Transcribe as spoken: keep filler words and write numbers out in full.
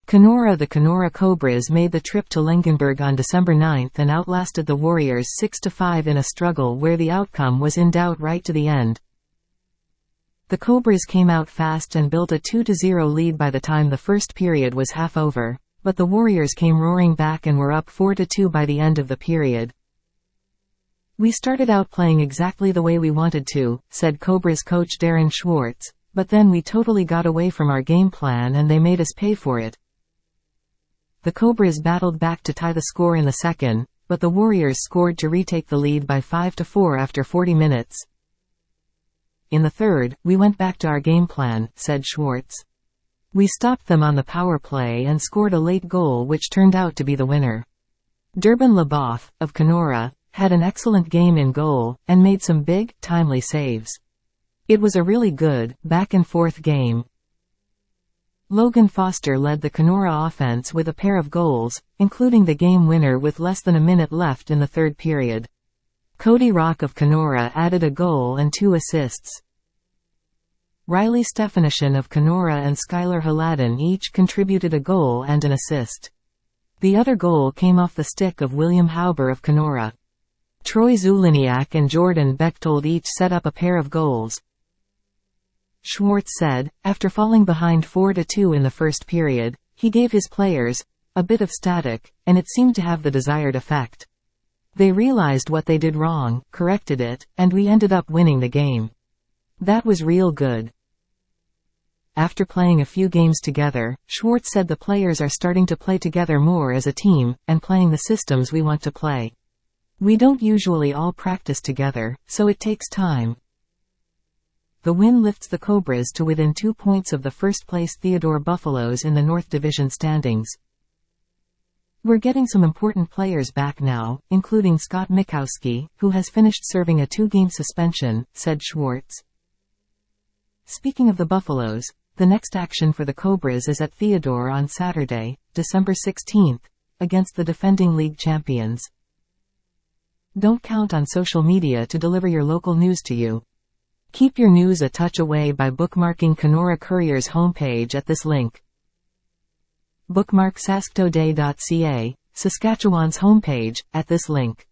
Kenora. The Kenora Cobras made the trip to Lengenberg on December ninth and outlasted the Warriors six to five in a struggle where the outcome was in doubt right to the end. The Cobras came out fast and built a two to zero lead by the time the first period was half over, but the Warriors came roaring back and were up four to two by the end of the period. "We started out playing exactly the way we wanted to," said Cobras coach Darren Schwartz, "but then we totally got away from our game plan and they made us pay for it." The Cobras battled back to tie the score in the second, but the Warriors scored to retake the lead by five to four after forty minutes. "In the third, we went back to our game plan," said Schwartz. "We stopped them on the power play and scored a late goal which turned out to be the winner." Durban Leboff, of Kenora, had an excellent game in goal, and made some big, timely saves. It was a really good, back-and-forth game. Logan Foster led the Kenora offense with a pair of goals, including the game winner with less than a minute left in the third period. Cody Rock of Kenora added a goal and two assists. Riley Stefanishin of Kenora and Skylar Haladin each contributed a goal and an assist. The other goal came off the stick of William Hauber of Kenora. Troy Zuliniak and Jordan Bechtold each set up a pair of goals. Schwartz said, after falling behind four to two in the first period, he gave his players a bit of static, and it seemed to have the desired effect. They realized what they did wrong, corrected it, and we ended up winning the game. That was real good. After playing a few games together, Schwartz said the players are starting to play together more as a team, and playing the systems we want to play. We don't usually all practice together, so it takes time. The win lifts the Cobras to within two points of the first-place Theodore Buffaloes in the North Division standings. "We're getting some important players back now, including Scott Mikowski, who has finished serving a two-game suspension," said Schwartz. Speaking of the Buffaloes, the next action for the Cobras is at Theodore on Saturday, December sixteenth, against the defending league champions. Don't count on social media to deliver your local news to you. Keep your news a touch away by bookmarking Kenora Courier's homepage at this link. Bookmark sasktoday dot c a, Saskatchewan's homepage, at this link.